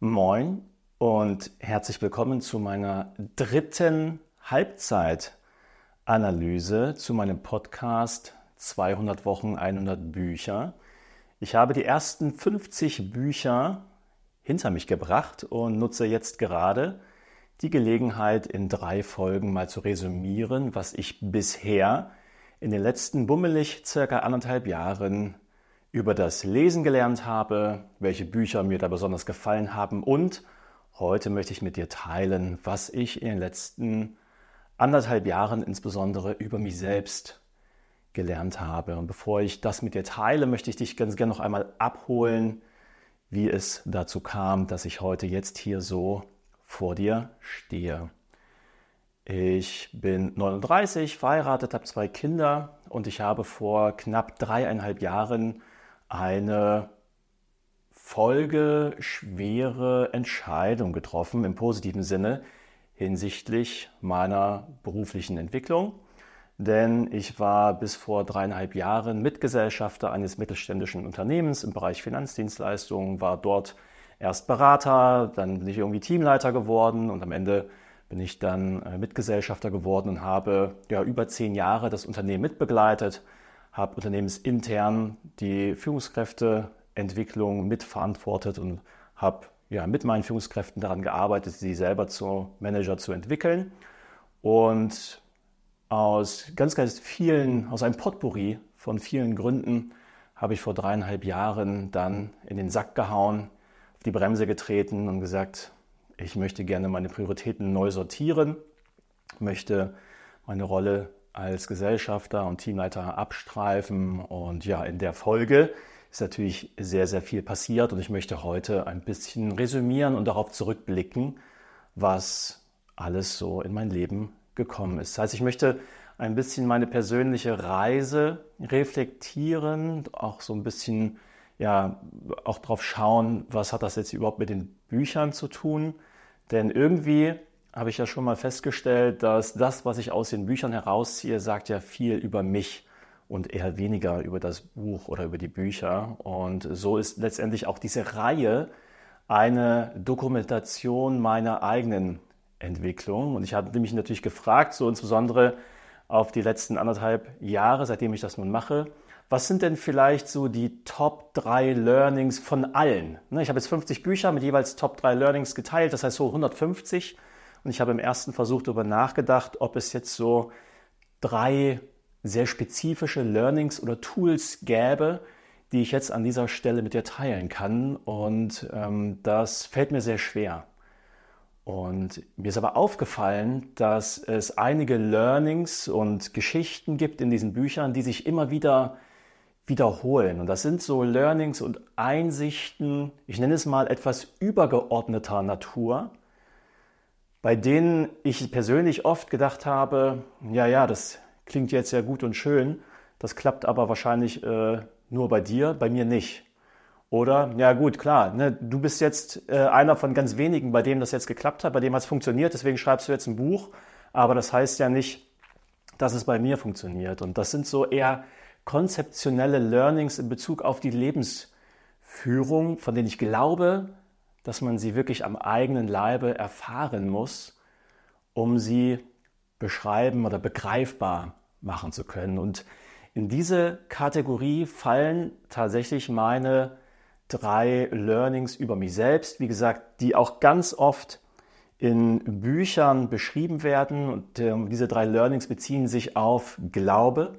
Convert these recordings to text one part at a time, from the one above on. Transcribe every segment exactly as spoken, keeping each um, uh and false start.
Moin und herzlich willkommen zu meiner dritten Halbzeitanalyse zu meinem Podcast zweihundert Wochen, hundert Bücher. Ich habe die ersten fünfzig Bücher hinter mich gebracht und nutze jetzt gerade die Gelegenheit, in drei Folgen mal zu resümieren, was ich bisher in den letzten bummelig circa anderthalb Jahren über das Lesen gelernt habe, welche Bücher mir da besonders gefallen haben und heute möchte ich mit dir teilen, was ich in den letzten anderthalb Jahren insbesondere über mich selbst gelernt habe. Und bevor ich das mit dir teile, möchte ich dich ganz gerne noch einmal abholen, wie es dazu kam, dass ich heute jetzt hier so vor dir stehe. Ich bin neununddreißig, verheiratet, habe zwei Kinder und ich habe vor knapp dreieinhalb Jahren eine folgeschwere Entscheidung getroffen, im positiven Sinne, hinsichtlich meiner beruflichen Entwicklung. Denn ich war bis vor dreieinhalb Jahren Mitgesellschafter eines mittelständischen Unternehmens im Bereich Finanzdienstleistungen, war dort erst Berater, dann bin ich irgendwie Teamleiter geworden und am Ende bin ich dann Mitgesellschafter geworden und habe ja über zehn Jahre das Unternehmen mitbegleitet, habe unternehmensintern die Führungskräfteentwicklung mitverantwortet und habe ja, mit meinen Führungskräften daran gearbeitet, sie selber zu Manager zu entwickeln. Und aus ganz, ganz vielen, aus einem Potpourri von vielen Gründen habe ich vor dreieinhalb Jahren dann in den Sack gehauen, auf die Bremse getreten und gesagt, ich möchte gerne meine Prioritäten neu sortieren, möchte meine Rolle als Gesellschafter und Teamleiter abstreifen und ja, in der Folge ist natürlich sehr, sehr viel passiert und ich möchte heute ein bisschen resümieren und darauf zurückblicken, was alles so in mein Leben gekommen ist. Das heißt, ich möchte ein bisschen meine persönliche Reise reflektieren, auch so ein bisschen, ja, auch drauf schauen, was hat das jetzt überhaupt mit den Büchern zu tun, denn irgendwie habe ich ja schon mal festgestellt, dass das, was ich aus den Büchern herausziehe, sagt ja viel über mich und eher weniger über das Buch oder über die Bücher. Und so ist letztendlich auch diese Reihe eine Dokumentation meiner eigenen Entwicklung. Und ich habe mich natürlich gefragt, so insbesondere auf die letzten anderthalb Jahre, seitdem ich das nun mache, was sind denn vielleicht so die Top drei Learnings von allen? Ich habe jetzt fünfzig Bücher mit jeweils Top drei Learnings geteilt, das heißt so hundertfünfzig. Und ich habe im ersten Versuch darüber nachgedacht, ob es jetzt so drei sehr spezifische Learnings oder Tools gäbe, die ich jetzt an dieser Stelle mit dir teilen kann. Und ähm, das fällt mir sehr schwer. Und mir ist aber aufgefallen, dass es einige Learnings und Geschichten gibt in diesen Büchern, die sich immer wieder wiederholen. Und das sind so Learnings und Einsichten, ich nenne es mal etwas übergeordneter Natur, bei denen ich persönlich oft gedacht habe, ja, ja, das klingt jetzt ja gut und schön, das klappt aber wahrscheinlich äh, nur bei dir, bei mir nicht. Oder, ja gut, klar, ne, du bist jetzt äh, einer von ganz wenigen, bei dem das jetzt geklappt hat, bei dem hat es funktioniert, deswegen schreibst du jetzt ein Buch, aber das heißt ja nicht, dass es bei mir funktioniert. Und das sind so eher konzeptionelle Learnings in Bezug auf die Lebensführung, von denen ich glaube, dass man sie wirklich am eigenen Leibe erfahren muss, um sie beschreiben oder begreifbar machen zu können. Und in diese Kategorie fallen tatsächlich meine drei Learnings über mich selbst, wie gesagt, die auch ganz oft in Büchern beschrieben werden. Und äh, diese drei Learnings beziehen sich auf Glaube,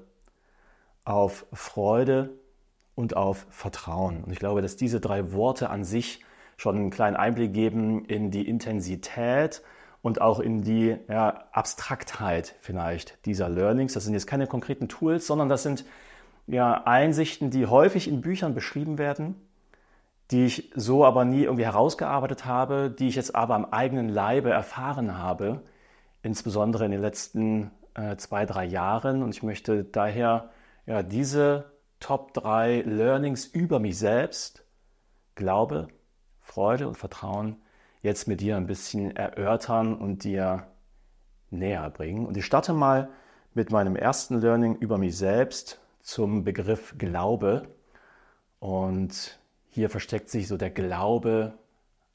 auf Freude und auf Vertrauen. Und ich glaube, dass diese drei Worte an sich schon einen kleinen Einblick geben in die Intensität und auch in die ja, Abstraktheit vielleicht dieser Learnings. Das sind jetzt keine konkreten Tools, sondern das sind ja, Einsichten, die häufig in Büchern beschrieben werden, die ich so aber nie irgendwie herausgearbeitet habe, die ich jetzt aber am eigenen Leibe erfahren habe, insbesondere in den letzten äh, zwei, drei Jahren. Und ich möchte daher ja, diese Top drei Learnings über mich selbst, Glaube, Freude und Vertrauen, jetzt mit dir ein bisschen erörtern und dir näher bringen. Und ich starte mal mit meinem ersten Learning über mich selbst zum Begriff Glaube. Und hier versteckt sich so der Glaube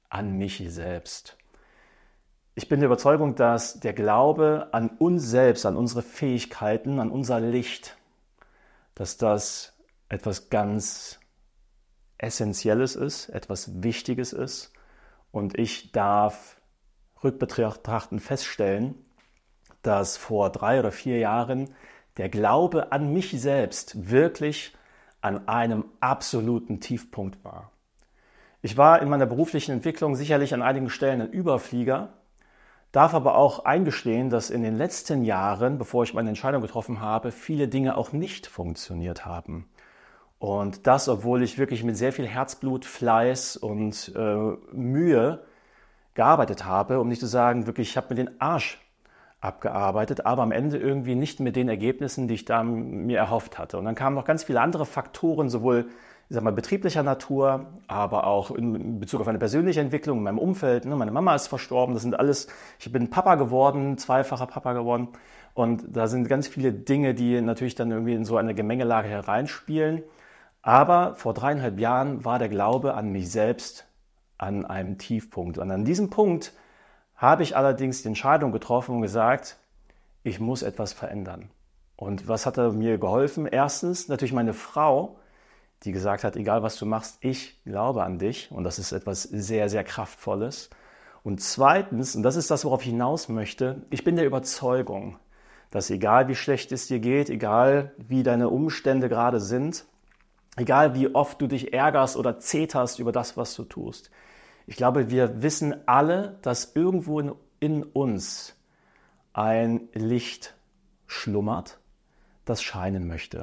an mich selbst. Ich bin der Überzeugung, dass der Glaube an uns selbst, an unsere Fähigkeiten, an unser Licht, dass das etwas ganz Essentielles ist, etwas Wichtiges ist. Und ich darf rückbetrachtend feststellen, dass vor drei oder vier Jahren der Glaube an mich selbst wirklich an einem absoluten Tiefpunkt war. Ich war in meiner beruflichen Entwicklung sicherlich an einigen Stellen ein Überflieger, darf aber auch eingestehen, dass in den letzten Jahren, bevor ich meine Entscheidung getroffen habe, viele Dinge auch nicht funktioniert haben. Und das, obwohl ich wirklich mit sehr viel Herzblut, Fleiß und äh, Mühe gearbeitet habe, um nicht zu sagen, wirklich, ich habe mir den Arsch abgearbeitet, aber am Ende irgendwie nicht mit den Ergebnissen, die ich da mir erhofft hatte. Und dann kamen noch ganz viele andere Faktoren, sowohl ich sag mal, betrieblicher Natur, aber auch in Bezug auf eine persönliche Entwicklung in meinem Umfeld. Ne? Meine Mama ist verstorben, das sind alles, ich bin Papa geworden, zweifacher Papa geworden. Und da sind ganz viele Dinge, die natürlich dann irgendwie in so eine Gemengelage hereinspielen. Aber vor dreieinhalb Jahren war der Glaube an mich selbst an einem Tiefpunkt. Und an diesem Punkt habe ich allerdings die Entscheidung getroffen und gesagt, ich muss etwas verändern. Und was hat mir geholfen? Erstens natürlich meine Frau, die gesagt hat, egal was du machst, ich glaube an dich. Und das ist etwas sehr, sehr Kraftvolles. Und zweitens, und das ist das, worauf ich hinaus möchte, ich bin der Überzeugung, dass egal wie schlecht es dir geht, egal wie deine Umstände gerade sind, egal wie oft du dich ärgerst oder zeterst über das, was du tust, ich glaube, wir wissen alle, dass irgendwo in, in uns ein Licht schlummert, das scheinen möchte.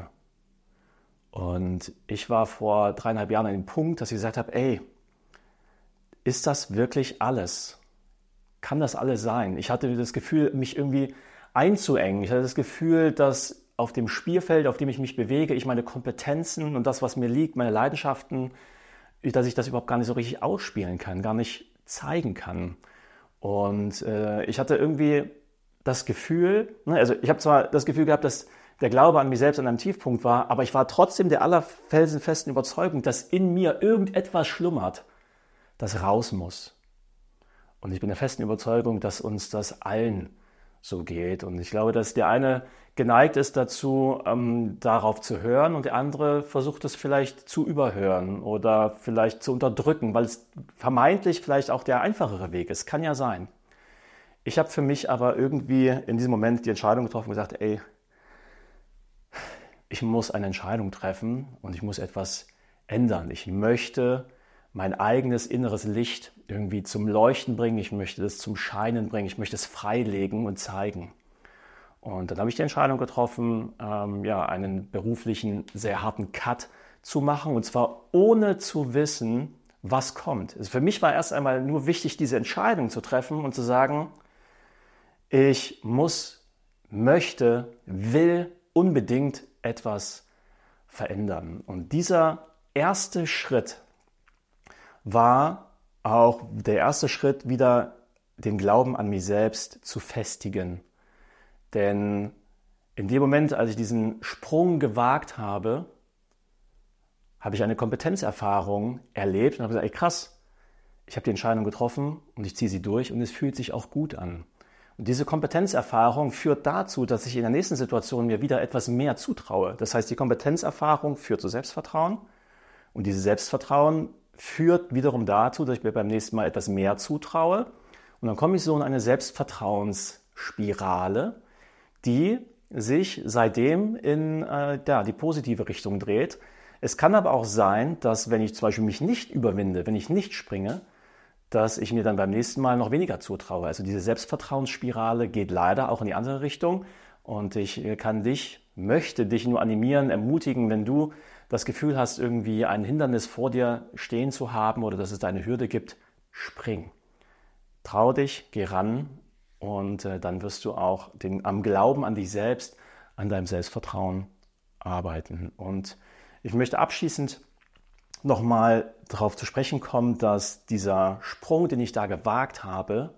Und ich war vor dreieinhalb Jahren an dem Punkt, dass ich gesagt habe, ey, ist das wirklich alles? Kann das alles sein? Ich hatte das Gefühl, mich irgendwie einzuengen. Ich hatte das Gefühl, dass auf dem Spielfeld, auf dem ich mich bewege, ich meine Kompetenzen und das, was mir liegt, meine Leidenschaften, dass ich das überhaupt gar nicht so richtig ausspielen kann, gar nicht zeigen kann. Und äh, ich hatte irgendwie das Gefühl, ne, also ich habe zwar das Gefühl gehabt, dass der Glaube an mich selbst an einem Tiefpunkt war, aber ich war trotzdem der allerfelsenfesten Überzeugung, dass in mir irgendetwas schlummert, das raus muss. Und ich bin der festen Überzeugung, dass uns das allen so geht. Und ich glaube, dass der eine geneigt ist dazu, ähm, darauf zu hören und der andere versucht es vielleicht zu überhören oder vielleicht zu unterdrücken, weil es vermeintlich vielleicht auch der einfachere Weg ist. Kann ja sein. Ich habe für mich aber irgendwie in diesem Moment die Entscheidung getroffen und gesagt, ey, ich muss eine Entscheidung treffen und ich muss etwas ändern. Ich möchte mein eigenes inneres Licht irgendwie zum Leuchten bringen. Ich möchte das zum Scheinen bringen. Ich möchte es freilegen und zeigen. Und dann habe ich die Entscheidung getroffen, ähm, ja, einen beruflichen, sehr harten Cut zu machen. Und zwar ohne zu wissen, was kommt. Also für mich war erst einmal nur wichtig, diese Entscheidung zu treffen und zu sagen, ich muss, möchte, will unbedingt etwas verändern. Und dieser erste Schritt war auch der erste Schritt, wieder den Glauben an mich selbst zu festigen. Denn in dem Moment, als ich diesen Sprung gewagt habe, habe ich eine Kompetenzerfahrung erlebt und habe gesagt, ey krass, ich habe die Entscheidung getroffen und ich ziehe sie durch und es fühlt sich auch gut an. Und diese Kompetenzerfahrung führt dazu, dass ich in der nächsten Situation mir wieder etwas mehr zutraue. Das heißt, die Kompetenzerfahrung führt zu Selbstvertrauen und dieses Selbstvertrauen führt wiederum dazu, dass ich mir beim nächsten Mal etwas mehr zutraue. Und dann komme ich so in eine Selbstvertrauensspirale, die sich seitdem in äh, ja, die positive Richtung dreht. Es kann aber auch sein, dass wenn ich zum Beispiel mich nicht überwinde, wenn ich nicht springe, dass ich mir dann beim nächsten Mal noch weniger zutraue. Also diese Selbstvertrauensspirale geht leider auch in die andere Richtung. Und ich kann dich, möchte dich nur animieren, ermutigen, wenn du das Gefühl hast, irgendwie ein Hindernis vor dir stehen zu haben oder dass es da eine Hürde gibt, spring. Trau dich, geh ran und äh, dann wirst du auch den, am Glauben an dich selbst, an deinem Selbstvertrauen arbeiten. Und ich möchte abschließend nochmal darauf zu sprechen kommen, dass dieser Sprung, den ich da gewagt habe,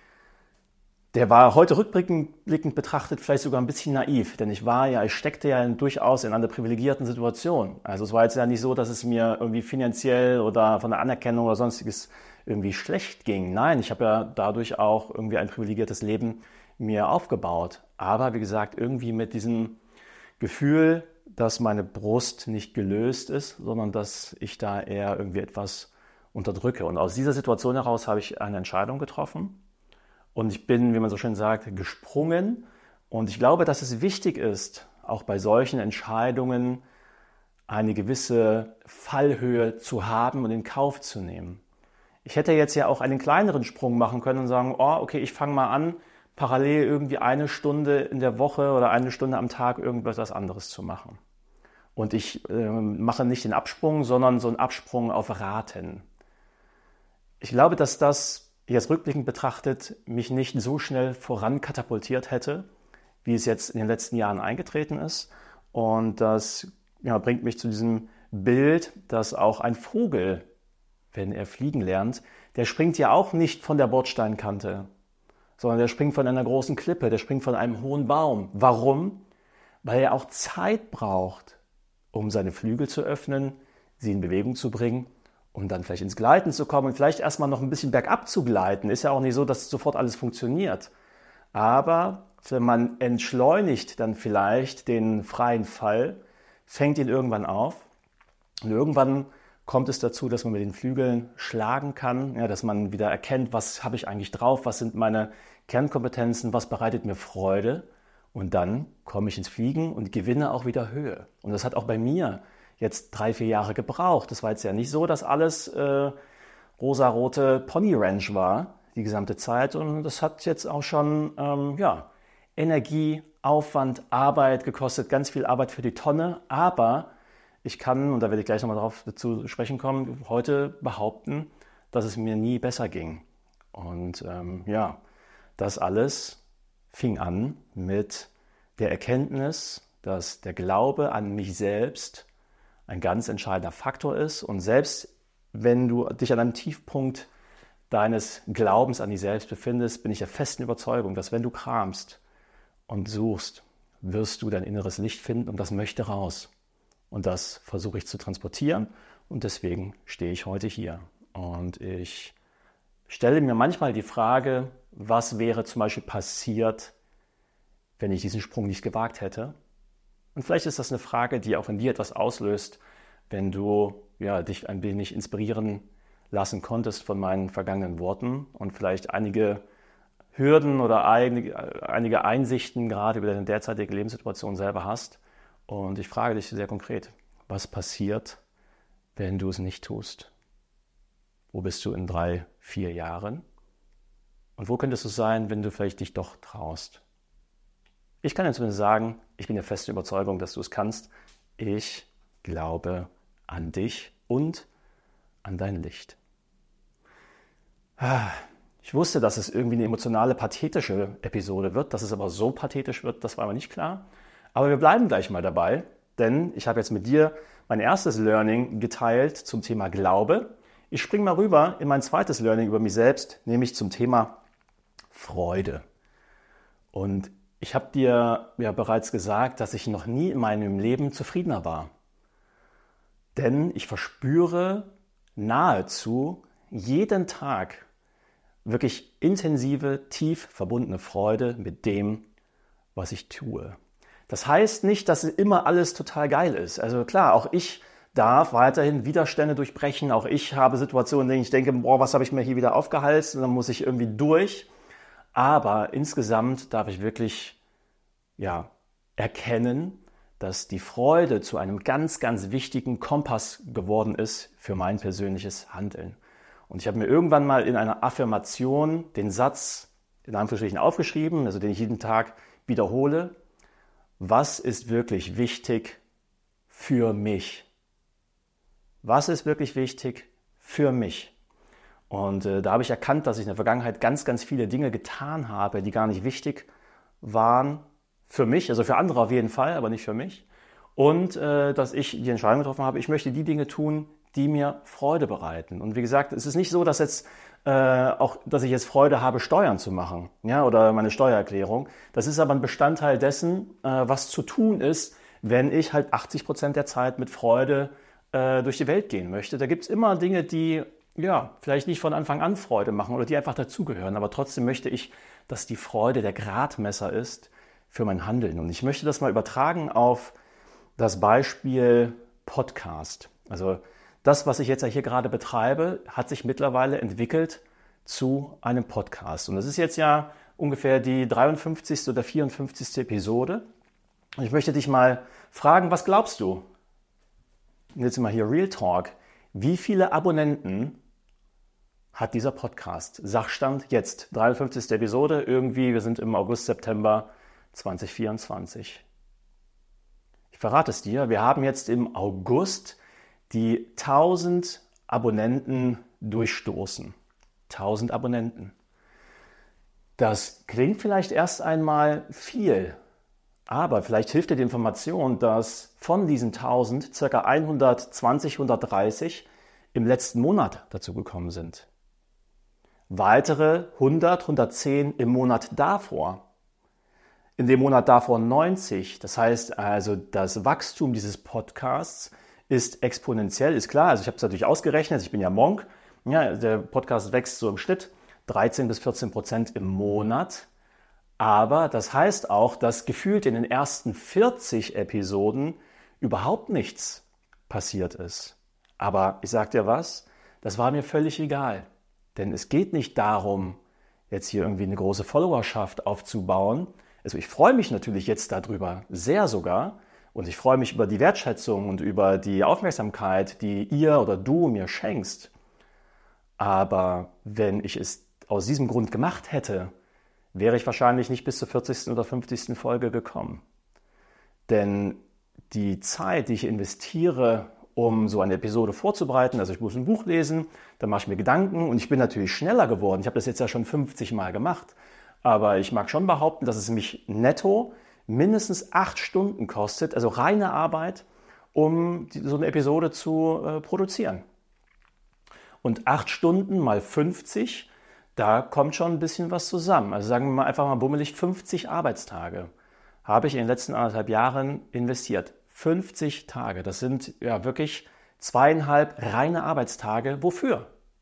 der war heute rückblickend betrachtet vielleicht sogar ein bisschen naiv, denn ich war ja, ich steckte ja durchaus in einer privilegierten Situation. Also es war jetzt ja nicht so, dass es mir irgendwie finanziell oder von der Anerkennung oder sonstiges irgendwie schlecht ging. Nein, ich habe ja dadurch auch irgendwie ein privilegiertes Leben mir aufgebaut. Aber wie gesagt, irgendwie mit diesem Gefühl, dass meine Brust nicht gelöst ist, sondern dass ich da eher irgendwie etwas unterdrücke. Und aus dieser Situation heraus habe ich eine Entscheidung getroffen. Und ich bin, wie man so schön sagt, gesprungen. Und ich glaube, dass es wichtig ist, auch bei solchen Entscheidungen eine gewisse Fallhöhe zu haben und in Kauf zu nehmen. Ich hätte jetzt ja auch einen kleineren Sprung machen können und sagen, oh, okay, ich fange mal an, parallel irgendwie eine Stunde in der Woche oder eine Stunde am Tag irgendwas anderes zu machen. Und ich äh, mache nicht den Absprung, sondern so einen Absprung auf Raten. Ich glaube, dass das jetzt rückblickend betrachtet mich nicht so schnell vorankatapultiert hätte, wie es jetzt in den letzten Jahren eingetreten ist. Und das ja, bringt mich zu diesem Bild, dass auch ein Vogel, wenn er fliegen lernt, der springt ja auch nicht von der Bordsteinkante, sondern der springt von einer großen Klippe, der springt von einem hohen Baum. Warum? Weil er auch Zeit braucht, um seine Flügel zu öffnen, sie in Bewegung zu bringen, um dann vielleicht ins Gleiten zu kommen und vielleicht erstmal noch ein bisschen bergab zu gleiten. Ist ja auch nicht so, dass sofort alles funktioniert. Aber wenn man entschleunigt dann vielleicht den freien Fall, fängt ihn irgendwann auf und irgendwann kommt es dazu, dass man mit den Flügeln schlagen kann, ja, dass man wieder erkennt, was habe ich eigentlich drauf, was sind meine Kernkompetenzen, was bereitet mir Freude und dann komme ich ins Fliegen und gewinne auch wieder Höhe. Und das hat auch bei mir jetzt drei, vier Jahre gebraucht. Das war jetzt ja nicht so, dass alles äh, rosarote Pony Ranch war, die gesamte Zeit. Und das hat jetzt auch schon ähm, ja, Energie, Aufwand, Arbeit gekostet, ganz viel Arbeit für die Tonne. Aber ich kann, und da werde ich gleich nochmal darauf zu sprechen kommen, heute behaupten, dass es mir nie besser ging. Und ähm, ja, das alles fing an mit der Erkenntnis, dass der Glaube an mich selbst ein ganz entscheidender Faktor ist. Und selbst wenn du dich an einem Tiefpunkt deines Glaubens an dich selbst befindest, bin ich der festen Überzeugung, dass wenn du kramst und suchst, wirst du dein inneres Licht finden und das möchte raus. Und das versuche ich zu transportieren und deswegen stehe ich heute hier. Und ich stelle mir manchmal die Frage, was wäre zum Beispiel passiert, wenn ich diesen Sprung nicht gewagt hätte? Und vielleicht ist das eine Frage, die auch in dir etwas auslöst, wenn du ja, dich ein wenig inspirieren lassen konntest von meinen vergangenen Worten und vielleicht einige Hürden oder einige, einige Einsichten gerade über deine derzeitige Lebenssituation selber hast. Und ich frage dich sehr konkret, was passiert, wenn du es nicht tust? Wo bist du in drei, vier Jahren? Und wo könntest du sein, wenn du vielleicht dich doch traust? Ich kann dir zumindest sagen, ich bin der festen Überzeugung, dass du es kannst. Ich glaube an dich und an dein Licht. Ich wusste, dass es irgendwie eine emotionale, pathetische Episode wird. Dass es aber so pathetisch wird, das war mir nicht klar. Aber wir bleiben gleich mal dabei, denn ich habe jetzt mit dir mein erstes Learning geteilt zum Thema Glaube. Ich springe mal rüber in mein zweites Learning über mich selbst, nämlich zum Thema Freude. Und ich habe dir ja bereits gesagt, dass ich noch nie in meinem Leben zufriedener war. Denn ich verspüre nahezu jeden Tag wirklich intensive, tief verbundene Freude mit dem, was ich tue. Das heißt nicht, dass immer alles total geil ist. Also klar, auch ich darf weiterhin Widerstände durchbrechen. Auch ich habe Situationen, in denen ich denke, boah, was habe ich mir hier wieder aufgehalst? Und dann muss ich irgendwie durch. Aber insgesamt darf ich wirklich ja, erkennen, dass die Freude zu einem ganz, ganz wichtigen Kompass geworden ist für mein persönliches Handeln. Und ich habe mir irgendwann mal in einer Affirmation den Satz in Anführungsstrichen aufgeschrieben, also den ich jeden Tag wiederhole. Was ist wirklich wichtig für mich? Was ist wirklich wichtig für mich? Und äh, da habe ich erkannt, dass ich in der Vergangenheit ganz, ganz viele Dinge getan habe, die gar nicht wichtig waren für mich, also für andere auf jeden Fall, aber nicht für mich. Und äh, dass ich die Entscheidung getroffen habe, ich möchte die Dinge tun, die mir Freude bereiten. Und wie gesagt, es ist nicht so, dass jetzt äh, auch, dass ich jetzt Freude habe, Steuern zu machen, ja, oder meine Steuererklärung. Das ist aber ein Bestandteil dessen, äh, was zu tun ist, wenn ich halt achtzig Prozent der Zeit mit Freude äh, durch die Welt gehen möchte. Da gibt es immer Dinge, die ja, vielleicht nicht von Anfang an Freude machen oder die einfach dazugehören, aber trotzdem möchte ich, dass die Freude der Gradmesser ist für mein Handeln. Und ich möchte das mal übertragen auf das Beispiel Podcast. Also das, was ich jetzt hier gerade betreibe, hat sich mittlerweile entwickelt zu einem Podcast. Und das ist jetzt ja ungefähr die dreiundfünfzigste oder vierundfünfzigste Episode. Und ich möchte dich mal fragen, was glaubst du? Und jetzt mal hier Real Talk. Wie viele Abonnenten hat dieser Podcast? Sachstand jetzt, dreiundfünfzigste Episode, irgendwie, wir sind im August, September zwanzig vierundzwanzig. Ich verrate es dir, wir haben jetzt im August die tausend Abonnenten durchstoßen. tausend Abonnenten. Das klingt vielleicht erst einmal viel, aber vielleicht hilft dir die Information, dass von diesen tausend ca. hundertzwanzig, hundertdreißig im letzten Monat dazu gekommen sind. Weitere hundert, hundertzehn im Monat davor. In dem Monat davor neunzig. Das heißt also, das Wachstum dieses Podcasts ist exponentiell, ist klar. Also ich habe es natürlich ausgerechnet, ich bin ja Monk. Ja, der Podcast wächst so im Schnitt dreizehn bis vierzehn Prozent im Monat. Aber das heißt auch, dass gefühlt in den ersten vierzig Episoden überhaupt nichts passiert ist. Aber ich sag dir was, das war mir völlig egal. Denn es geht nicht darum, jetzt hier irgendwie eine große Followerschaft aufzubauen. Also ich freue mich natürlich jetzt darüber, sehr sogar. Und ich freue mich über die Wertschätzung und über die Aufmerksamkeit, die ihr oder du mir schenkst. Aber wenn ich es aus diesem Grund gemacht hätte, wäre ich wahrscheinlich nicht bis zur vierzigsten oder fünfzigsten Folge gekommen. Denn die Zeit, die ich investiere, um so eine Episode vorzubereiten, also ich muss ein Buch lesen, dann mache ich mir Gedanken und ich bin natürlich schneller geworden. Ich habe das jetzt ja schon fünfzig Mal gemacht, aber ich mag schon behaupten, dass es mich netto mindestens acht Stunden kostet, also reine Arbeit, um so eine Episode zu äh, produzieren. Und acht Stunden mal fünfzig, da kommt schon ein bisschen was zusammen. Also sagen wir mal einfach mal bummelig fünfzig Arbeitstage habe ich in den letzten anderthalb Jahren investiert. fünfzig Tage, das sind ja wirklich zweieinhalb reine Arbeitstage. Wofür?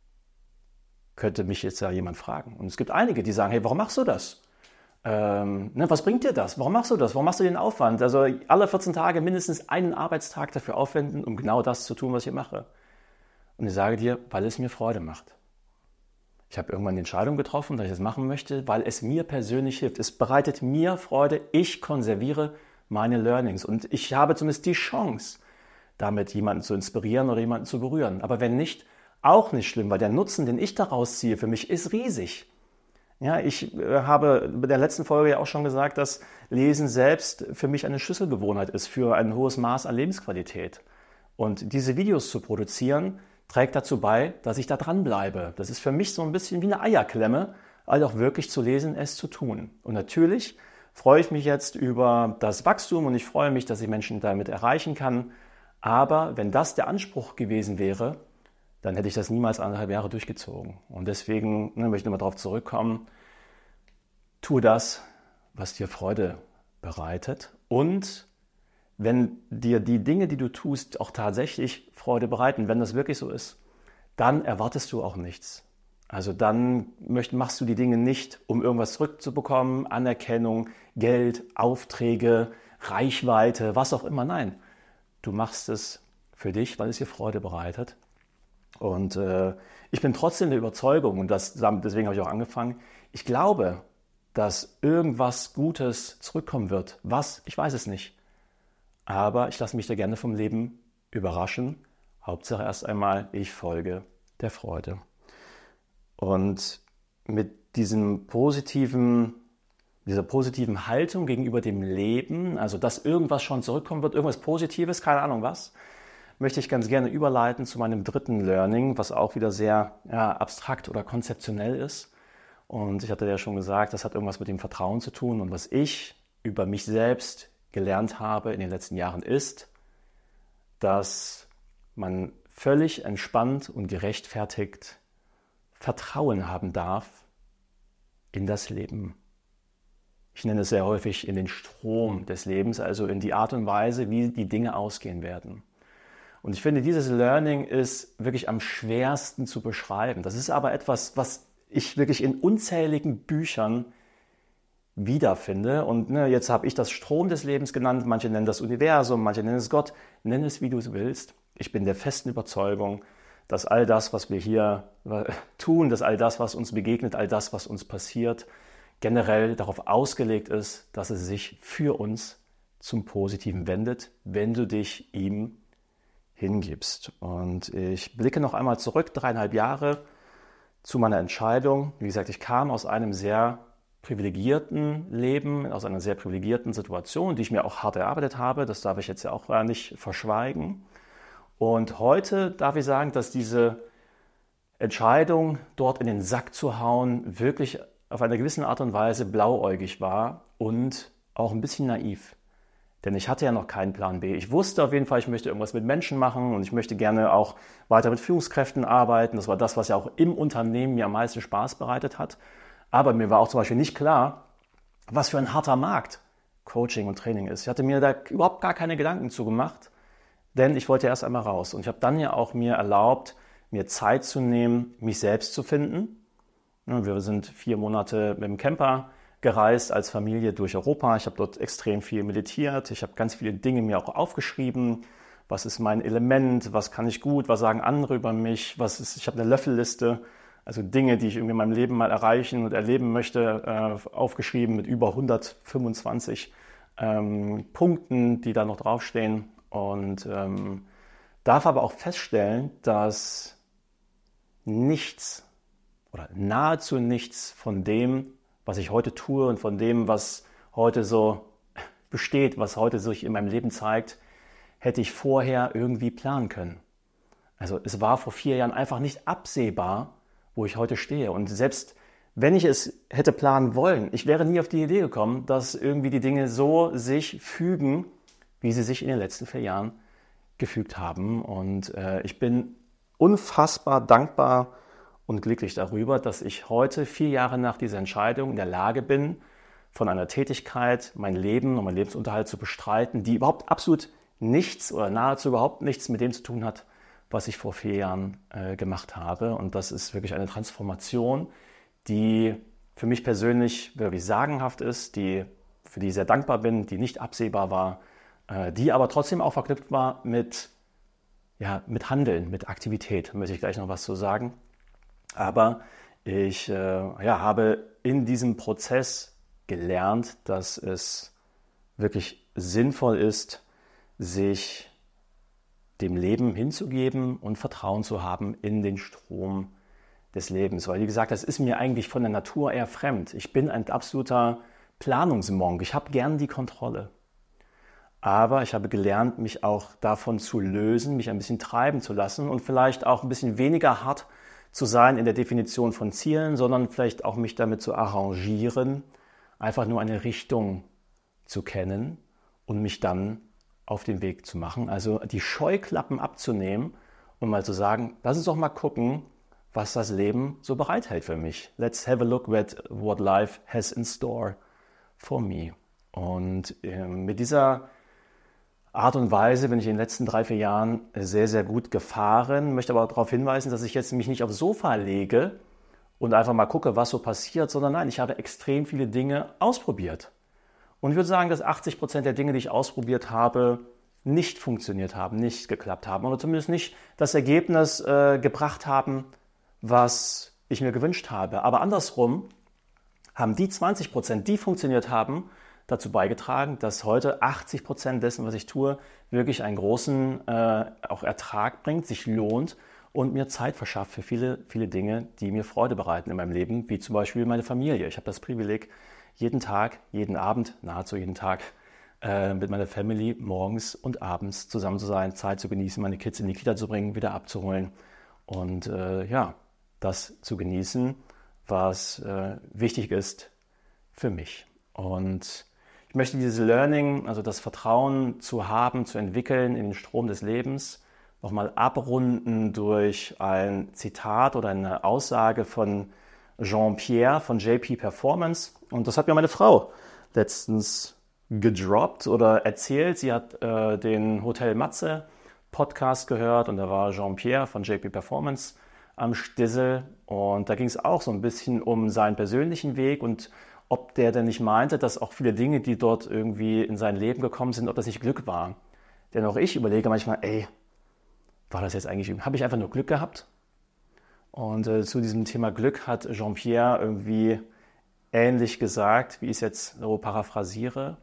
Könnte mich jetzt ja jemand fragen. Und es gibt einige, die sagen, hey, warum machst du das? Ähm, ne, was bringt dir das? Warum machst du das? Warum machst du den Aufwand? Also alle vierzehn Tage mindestens einen Arbeitstag dafür aufwenden, um genau das zu tun, was ich mache. Und ich sage dir, weil es mir Freude macht. Ich habe irgendwann die Entscheidung getroffen, dass ich das machen möchte, weil es mir persönlich hilft. Es bereitet mir Freude. Ich konserviere meine Learnings. Und ich habe zumindest die Chance, damit jemanden zu inspirieren oder jemanden zu berühren. Aber wenn nicht, auch nicht schlimm, weil der Nutzen, den ich daraus ziehe, für mich ist riesig. Ja, ich äh, habe in der letzten Folge ja auch schon gesagt, dass Lesen selbst für mich eine Schlüsselgewohnheit ist für ein hohes Maß an Lebensqualität. Und diese Videos zu produzieren, trägt dazu bei, dass ich da dranbleibe. Das ist für mich so ein bisschen wie eine Eierklemme, also auch wirklich zu lesen, es zu tun. Und natürlich freue ich mich jetzt über das Wachstum und ich freue mich, dass ich Menschen damit erreichen kann. Aber wenn das der Anspruch gewesen wäre, dann hätte ich das niemals anderthalb Jahre durchgezogen. Und deswegen ne, möchte ich nochmal darauf zurückkommen, tue das, was dir Freude bereitet. Und wenn dir die Dinge, die du tust, auch tatsächlich Freude bereiten, wenn das wirklich so ist, dann erwartest du auch nichts. Also dann möcht, machst du die Dinge nicht, um irgendwas zurückzubekommen, Anerkennung, Geld, Aufträge, Reichweite, was auch immer. Nein, du machst es für dich, weil es dir Freude bereitet. Und äh, ich bin trotzdem der Überzeugung, und das, deswegen habe ich auch angefangen, ich glaube, dass irgendwas Gutes zurückkommen wird. Was? Ich weiß es nicht. Aber ich lasse mich da gerne vom Leben überraschen. Hauptsache erst einmal, ich folge der Freude. Und mit diesem positiven, dieser positiven Haltung gegenüber dem Leben, also dass irgendwas schon zurückkommen wird, irgendwas Positives, keine Ahnung was, möchte ich ganz gerne überleiten zu meinem dritten Learning, was auch wieder sehr ja, abstrakt oder konzeptionell ist. Und ich hatte ja schon gesagt, das hat irgendwas mit dem Vertrauen zu tun. Und was ich über mich selbst gelernt habe in den letzten Jahren ist, dass man völlig entspannt und gerechtfertigt Vertrauen haben darf in das Leben. Ich nenne es sehr häufig in den Strom des Lebens, also in die Art und Weise, wie die Dinge ausgehen werden. Und ich finde, dieses Learning ist wirklich am schwersten zu beschreiben. Das ist aber etwas, was ich wirklich in unzähligen Büchern wiederfinde. Und ne, jetzt habe ich das Strom des Lebens genannt, manche nennen das Universum, manche nennen es Gott, nenn es wie du es willst. Ich bin der festen Überzeugung, dass all das, was wir hier tun, dass all das, was uns begegnet, all das, was uns passiert, generell darauf ausgelegt ist, dass es sich für uns zum Positiven wendet, wenn du dich ihm hingibst. Und ich blicke noch einmal zurück, dreieinhalb Jahre zu meiner Entscheidung. Wie gesagt, ich kam aus einem sehr privilegierten Leben, aus einer sehr privilegierten Situation, die ich mir auch hart erarbeitet habe. Das darf ich jetzt ja auch nicht verschweigen. Und heute darf ich sagen, dass diese Entscheidung, dort in den Sack zu hauen, wirklich auf eine gewisse Art und Weise blauäugig war und auch ein bisschen naiv. Denn ich hatte ja noch keinen Plan B. Ich wusste auf jeden Fall, ich möchte irgendwas mit Menschen machen und ich möchte gerne auch weiter mit Führungskräften arbeiten. Das war das, was ja auch im Unternehmen mir am meisten Spaß bereitet hat. Aber mir war auch zum Beispiel nicht klar, was für ein harter Markt Coaching und Training ist. Ich hatte mir da überhaupt gar keine Gedanken zu gemacht, denn ich wollte erst einmal raus. Und ich habe dann ja auch mir erlaubt, mir Zeit zu nehmen, mich selbst zu finden. Wir sind vier Monate mit dem Camper gereist als Familie durch Europa. Ich habe dort extrem viel meditiert. Ich habe ganz viele Dinge mir auch aufgeschrieben. Was ist mein Element? Was kann ich gut? Was sagen andere über mich? Was ist, ich habe eine Löffelliste. Also Dinge, die ich irgendwie in meinem Leben mal erreichen und erleben möchte, äh, aufgeschrieben mit über hundertfünfundzwanzig ähm, Punkten, die da noch draufstehen. Und ähm, darf aber auch feststellen, dass nichts oder nahezu nichts von dem, was ich heute tue und von dem, was heute so besteht, was heute sich in meinem Leben zeigt, hätte ich vorher irgendwie planen können. Also es war vor vier Jahren einfach nicht absehbar, wo ich heute stehe. Und selbst wenn ich es hätte planen wollen, ich wäre nie auf die Idee gekommen, dass irgendwie die Dinge so sich fügen, wie sie sich in den letzten vier Jahren gefügt haben. Und äh, ich bin unfassbar dankbar und glücklich darüber, dass ich heute, vier Jahre nach dieser Entscheidung, in der Lage bin, von einer Tätigkeit mein Leben und meinen Lebensunterhalt zu bestreiten, die überhaupt absolut nichts oder nahezu überhaupt nichts mit dem zu tun hat, was ich vor vier Jahren äh, gemacht habe. Und das ist wirklich eine Transformation, die für mich persönlich wirklich sagenhaft ist, die, für die ich sehr dankbar bin, die nicht absehbar war, äh, die aber trotzdem auch verknüpft war mit, ja, mit Handeln, mit Aktivität. Da möchte ich gleich noch was zu sagen. Aber ich äh, ja, habe in diesem Prozess gelernt, dass es wirklich sinnvoll ist, sich dem Leben hinzugeben und Vertrauen zu haben in den Strom des Lebens. Weil, wie gesagt, das ist mir eigentlich von der Natur eher fremd. Ich bin ein absoluter Planungsmonk. Ich habe gern die Kontrolle. Aber ich habe gelernt, mich auch davon zu lösen, mich ein bisschen treiben zu lassen und vielleicht auch ein bisschen weniger hart zu sein in der Definition von Zielen, sondern vielleicht auch mich damit zu arrangieren, einfach nur eine Richtung zu kennen und mich dann auf den Weg zu machen. Also die Scheuklappen abzunehmen und mal zu sagen, lass uns doch mal gucken, was das Leben so bereithält für mich. Let's have a look at what life has in store for me. Und äh, mit dieser Art und Weise bin ich in den letzten drei, vier Jahren sehr, sehr gut gefahren. Möchte aber darauf hinweisen, dass ich jetzt mich nicht aufs Sofa lege und einfach mal gucke, was so passiert, sondern nein, ich habe extrem viele Dinge ausprobiert. Und ich würde sagen, dass achtzig Prozent der Dinge, die ich ausprobiert habe, nicht funktioniert haben, nicht geklappt haben oder zumindest nicht das Ergebnis äh, gebracht haben, was ich mir gewünscht habe. Aber andersrum haben die zwanzig Prozent, die funktioniert haben, dazu beigetragen, dass heute achtzig Prozent dessen, was ich tue, wirklich einen großen äh, auch Ertrag bringt, sich lohnt und mir Zeit verschafft für viele, viele Dinge, die mir Freude bereiten in meinem Leben, wie zum Beispiel meine Familie. Ich habe das Privileg, jeden Tag, jeden Abend, nahezu jeden Tag äh, mit meiner Family morgens und abends zusammen zu sein, Zeit zu genießen, meine Kids in die Kita zu bringen, wieder abzuholen und äh, ja, das zu genießen, was äh, wichtig ist für mich. Und ich möchte dieses Learning, also das Vertrauen zu haben, zu entwickeln in den Strom des Lebens, nochmal abrunden durch ein Zitat oder eine Aussage von Jean-Pierre von J P Performance. Und das hat mir meine Frau letztens gedroppt oder erzählt. Sie hat äh, den Hotel Matze Podcast gehört und da war Jean-Pierre von J P Performance am Stissel und da ging es auch so ein bisschen um seinen persönlichen Weg und ob der denn nicht meinte, dass auch viele Dinge, die dort irgendwie in sein Leben gekommen sind, ob das nicht Glück war. Denn auch ich überlege manchmal, ey, war das jetzt eigentlich, habe ich einfach nur Glück gehabt? Und äh, zu diesem Thema Glück hat Jean-Pierre irgendwie ähnlich gesagt, wie ich es jetzt so paraphrasiere.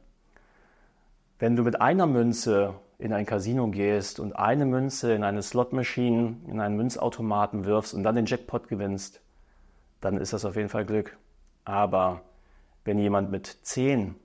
Wenn du mit einer Münze in ein Casino gehst und eine Münze in eine Slot-Machine, in einen Münzautomaten wirfst und dann den Jackpot gewinnst, dann ist das auf jeden Fall Glück. Aber wenn jemand mit zehn,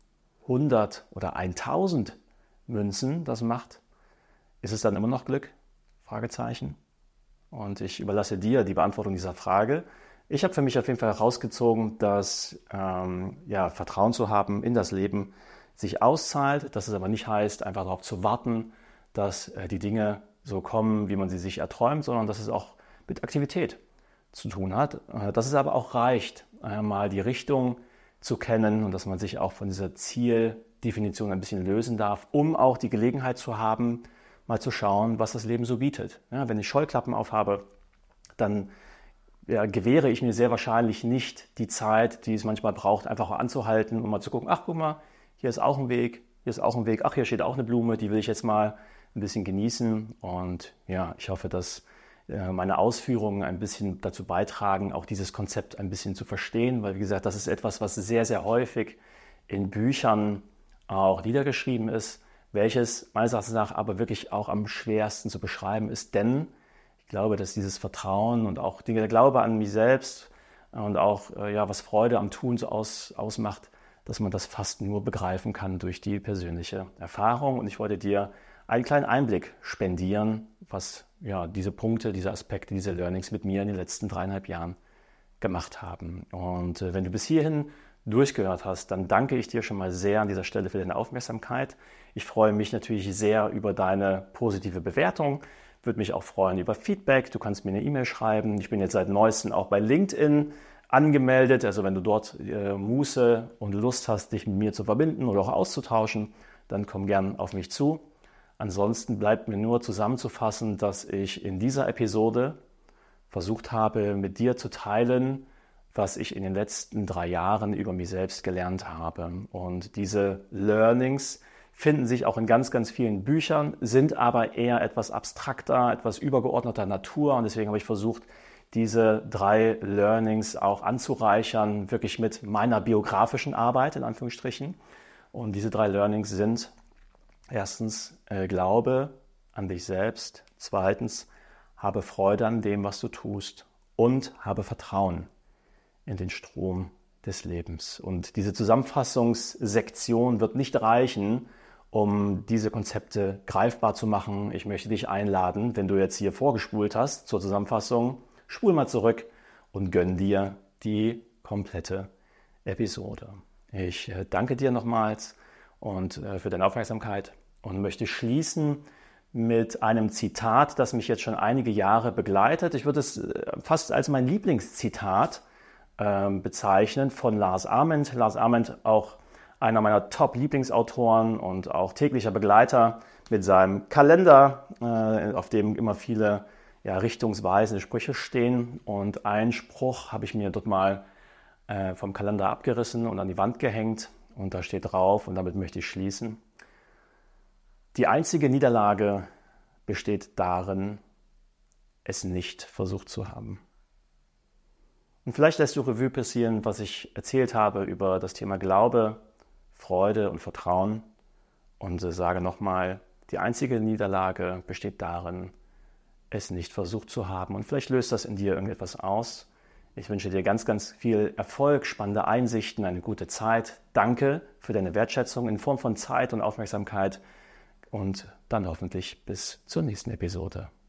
hundert oder tausend Münzen das macht, ist es dann immer noch Glück? Fragezeichen. Und ich überlasse dir die Beantwortung dieser Frage. Ich habe für mich auf jeden Fall herausgezogen, dass ähm, ja, Vertrauen zu haben in das Leben sich auszahlt, dass es aber nicht heißt, einfach darauf zu warten, dass äh, die Dinge so kommen, wie man sie sich erträumt, sondern dass es auch mit Aktivität zu tun hat. Äh, dass es aber auch reicht, einmal die Richtung zu kennen und dass man sich auch von dieser Zieldefinition ein bisschen lösen darf, um auch die Gelegenheit zu haben, mal zu schauen, was das Leben so bietet. Ja, wenn ich Scheuklappen aufhabe, dann ja, gewähre ich mir sehr wahrscheinlich nicht die Zeit, die es manchmal braucht, einfach anzuhalten und mal zu gucken, ach guck mal, hier ist auch ein Weg, hier ist auch ein Weg, ach hier steht auch eine Blume, die will ich jetzt mal ein bisschen genießen. Und ja, ich hoffe, dass äh, meine Ausführungen ein bisschen dazu beitragen, auch dieses Konzept ein bisschen zu verstehen, weil wie gesagt, das ist etwas, was sehr, sehr häufig in Büchern auch niedergeschrieben ist, welches meines Erachtens nach aber wirklich auch am schwersten zu beschreiben ist, denn ich glaube, dass dieses Vertrauen und auch der Glaube an mich selbst und auch ja, was Freude am Tun so aus, ausmacht, dass man das fast nur begreifen kann durch die persönliche Erfahrung. Und ich wollte dir einen kleinen Einblick spendieren, was ja, diese Punkte, diese Aspekte, diese Learnings mit mir in den letzten dreieinhalb Jahren gemacht haben. Und äh, wenn du bis hierhin durchgehört hast, dann danke ich dir schon mal sehr an dieser Stelle für deine Aufmerksamkeit. Ich freue mich natürlich sehr über deine positive Bewertung, würde mich auch freuen über Feedback. Du kannst mir eine E-Mail schreiben. Ich bin jetzt seit neuestem auch bei LinkedIn angemeldet. Also wenn du dort äh, Muße und Lust hast, dich mit mir zu verbinden oder auch auszutauschen, dann komm gern auf mich zu. Ansonsten bleibt mir nur zusammenzufassen, dass ich in dieser Episode versucht habe, mit dir zu teilen, was ich in den letzten drei Jahren über mich selbst gelernt habe. Und diese Learnings finden sich auch in ganz, ganz vielen Büchern, sind aber eher etwas abstrakter, etwas übergeordneter Natur. Und deswegen habe ich versucht, diese drei Learnings auch anzureichern, wirklich mit meiner biografischen Arbeit, in Anführungsstrichen. Und diese drei Learnings sind erstens, äh, glaube an dich selbst. Zweitens, habe Freude an dem, was du tust. Und habe Vertrauen in den Strom des Lebens. Und diese Zusammenfassungssektion wird nicht reichen, um diese Konzepte greifbar zu machen. Ich möchte dich einladen, wenn du jetzt hier vorgespult hast zur Zusammenfassung, spul mal zurück und gönn dir die komplette Episode. Ich danke dir nochmals und für deine Aufmerksamkeit und möchte schließen mit einem Zitat, das mich jetzt schon einige Jahre begleitet. Ich würde es fast als mein Lieblingszitat äh, bezeichnen von Lars Ament. Lars Ament, auch einer meiner Top-Lieblingsautoren und auch täglicher Begleiter mit seinem Kalender, äh, auf dem immer viele ja, richtungsweisende Sprüche stehen. Und einen Spruch habe ich mir dort mal äh, vom Kalender abgerissen und an die Wand gehängt. Und da steht drauf, und damit möchte ich schließen: Die einzige Niederlage besteht darin, es nicht versucht zu haben. Und vielleicht lässt du Revue passieren, was ich erzählt habe über das Thema Glaube, Freude und Vertrauen. Und sage nochmal, die einzige Niederlage besteht darin, es nicht versucht zu haben. Und vielleicht löst das in dir irgendetwas aus. Ich wünsche dir ganz, ganz viel Erfolg, spannende Einsichten, eine gute Zeit. Danke für deine Wertschätzung in Form von Zeit und Aufmerksamkeit. Und dann hoffentlich bis zur nächsten Episode.